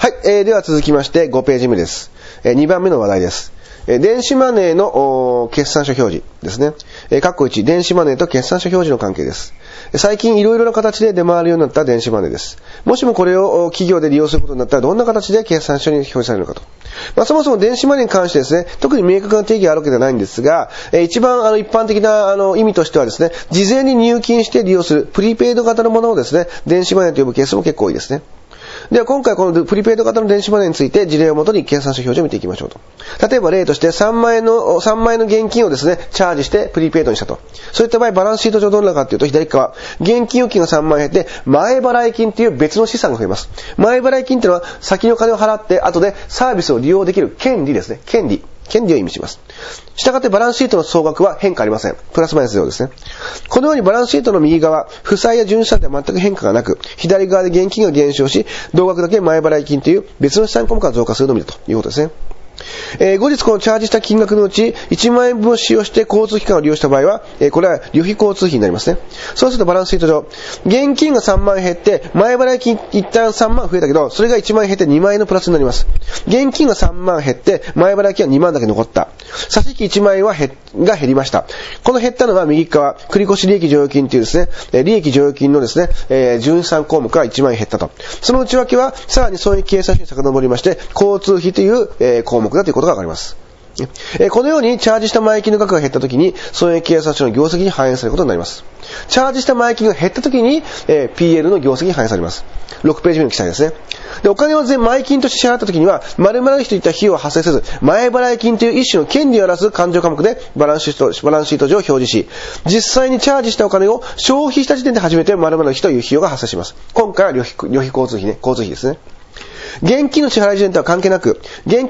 はい、では続きまして5ページ目です。2番目の話題です。電子マネーの決算書表示ですね。括弧1、電子マネーと決算書表示の関係です。最近いろいろな形で出回るようになった電子マネーです。もしもこれを企業で利用することになったらどんな形で決算書に表示されるのかと。そもそも電子マネーに関してですね、特に明確な定義があるわけではないんですが、一番一般的な意味としてはですね、事前に入金して利用するプリペイド型のものをですね、電子マネーと呼ぶケースも結構多いですね。では今回このプリペイド型の電子マネーについて事例をもとに決算書表示を見ていきましょうと。例えば例として3万円の現金をですね、チャージしてプリペイドにしたと。そういった場合バランスシート上どうなるかというと、左側、現金預金が3万円減って前払い金という別の資産が増えます。前払い金というのは先にお金を払って後でサービスを利用できる権利ですね。権利を意味します。したがってバランスシートの総額は変化ありません。プラスマイナスゼロですね。このようにバランスシートの右側、負債や純資産では全く変化がなく、左側で現金が減少し、同額だけ前払い金という別の資産項目が増加するのみだということですね。後日このチャージした金額のうち1万円分を使用して交通機関を利用した場合は、これは旅費交通費になりますね。そうするとバランスシート上、現金が3万円減って前払い金一旦3万増えたけど、それが1万円減って2万円のプラスになります。現金が3万減って前払い金は2万だけ残った。差し引き1万円が減りました。この減ったのは右側、繰越利益剰余金というですね、利益剰余金のですね、純資産項目が1万円減ったと。その内訳はさらに損益計算書に遡りまして、交通費という項目だということがわかります。このようにチャージした前金の額が減ったときに損益計算書の業績に反映されることになります。チャージした前金が減ったときに、PL の業績に反映されます。6ページ目の記載ですね。で、お金を前金として支払ったときには〇〇費といった費用は発生せず、前払い金という一種の権利を表す勘定科目でバランスシート上表示し、実際にチャージしたお金を消費した時点で初めて〇〇費という費用が発生します。今回は旅費交通費ね、交通費ですね。現金の支払い時点とは関係なく、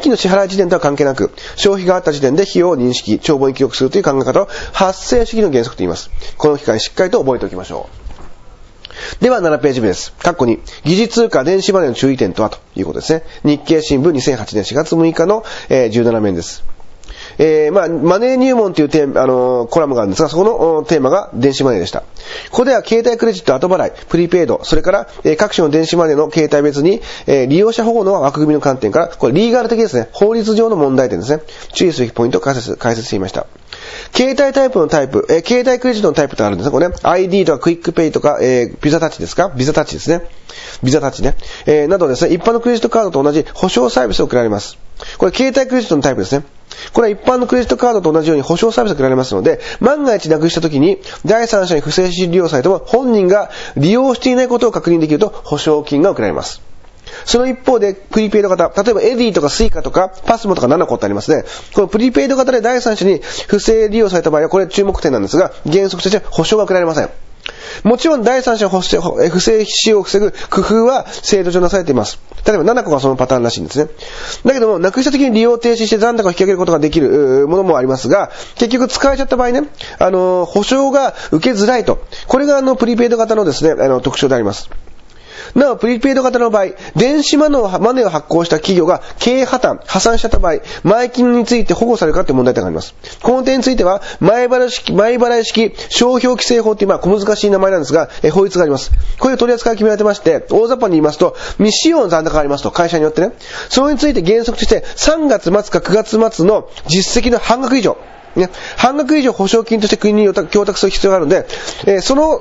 消費があった時点で費用を認識、帳簿に記録するという考え方を発生主義の原則と言います。この機会しっかりと覚えておきましょう。では7ページ目です。括弧2、疑似通貨電子マネーの注意点とはということですね。日経新聞2008年4月6日の、17面です。マネー入門というコラムがあるんですが、そこのテーマが電子マネーでした。ここでは携帯クレジット後払い、プリペイド、それから、各種の電子マネーの携帯別に、利用者保護の枠組みの観点から、これリーガル的ですね、法律上の問題点ですね。注意すべきポイントを解説していました。携帯タイプのタイプ、携帯クレジットのタイプってあるんですね。これね、ID とかクイックペイとか、ビザタッチですか？ビザタッチですね。ビザタッチね。などですね、一般のクレジットカードと同じ保証サービスを受けられます。これ携帯クレジットのタイプですね。これは一般のクレジットカードと同じように保証サービスが受けられますので、万が一なくしたときに第三者に不正利用されても本人が利用していないことを確認できると保証金が受けられます。その一方でプリペイド型、例えばエディとかスイカとかパスモとか7個ってありますね。このプリペイド型で第三者に不正利用された場合はこれ注目点なんですが、原則として保証が受けられません。もちろん第三者の不正使用を防ぐ工夫は制度上なされています。例えば7個がそのパターンらしいんですね。だけども、なくした時に利用停止して残高を引き上げることができるものもありますが、結局使えちゃった場合ね、保証が受けづらいと。これがプリペイド型のですね、特徴であります。なお、プリペイド型の場合、電子マネーを発行した企業が経営破産しちゃった場合、前金について保護されるかという問題点があります。この点については、前払い式商標規制法という小難しい名前なんですが、法律があります。こういう取り扱いが決められてまして、大雑把に言いますと、未使用の残高がありますと、会社によってね。それについて原則として、3月末か9月末の実績の半額以上、半額以上保証金として国に供託する必要があるので、その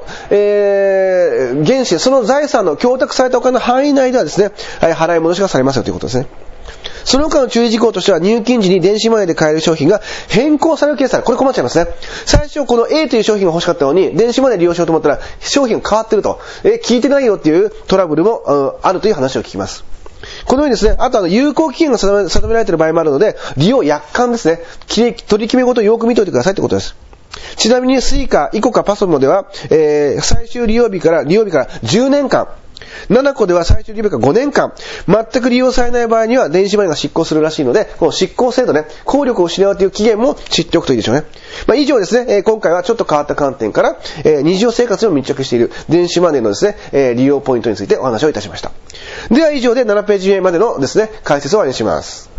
財産の供託されたお金の範囲内ではですね、払い戻しがされますよということですね。その他の注意事項としては、入金時に電子マネーで買える商品が変更されるケースある。これ困っちゃいますね。最初この A という商品が欲しかったのに、電子マネーで利用しようと思ったら、商品が変わってると。聞いてないよっていうトラブルもあるという話を聞きます。このようにですね、あと有効期限が定められている場合もあるので、利用約款ですね。取り決め事をよく見ておいてくださいということです。ちなみにスイカ、イコカ、パソモでは、最終利用日から10年間、7個では最終利用日から5年間、全く利用されない場合には電子マネーが執行するらしいので、この執行制度ね、効力を失うという期限も知っておくといいでしょうね。以上ですね、今回はちょっと変わった観点から、日常生活にも密着している電子マネーのですね、利用ポイントについてお話をいたしました。では以上で7ページ目までのですね、解説を終わりにします。